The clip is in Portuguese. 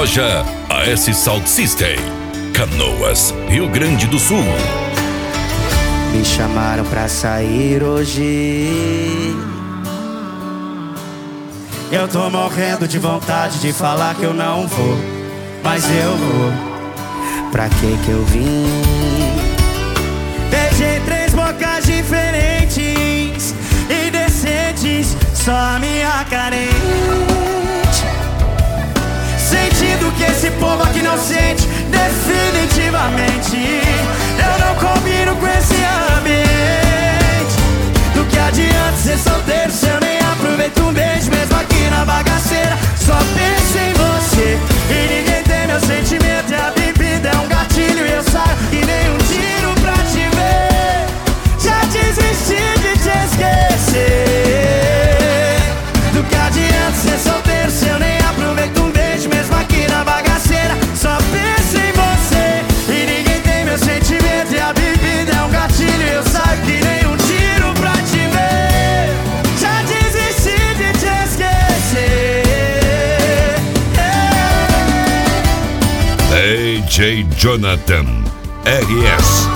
Loja AS Sound System, Canoas, Rio Grande do Sul. Me chamaram pra sair hoje. Eu tô morrendo de vontade de falar que eu não vou, mas eu vou. Pra que eu vim? Beijei 3 bocas diferentes, indecentes, só a minha carente. Sentindo que esse povo aqui não sente, definitivamente. Eu não combino com esse ambiente. Do que adianta ser solteiro se eu nem aproveito um beijo, mesmo aqui na bagaceira. Só penso em você e ninguém tem meu sentimento. E a bebida é um gatilho e eu saio e nem um tiro pra te ver. Já desisti de te esquecer. Do que adianta ser solteiro se eu nem aproveito um beijo, mesmo aqui na bagaceira. Só penso em você e ninguém tem meu sentimento. E a bebida é um gatilho e eu saio que nem um tiro pra te ver. Já desisti de te esquecer. DJ Jonathan RS.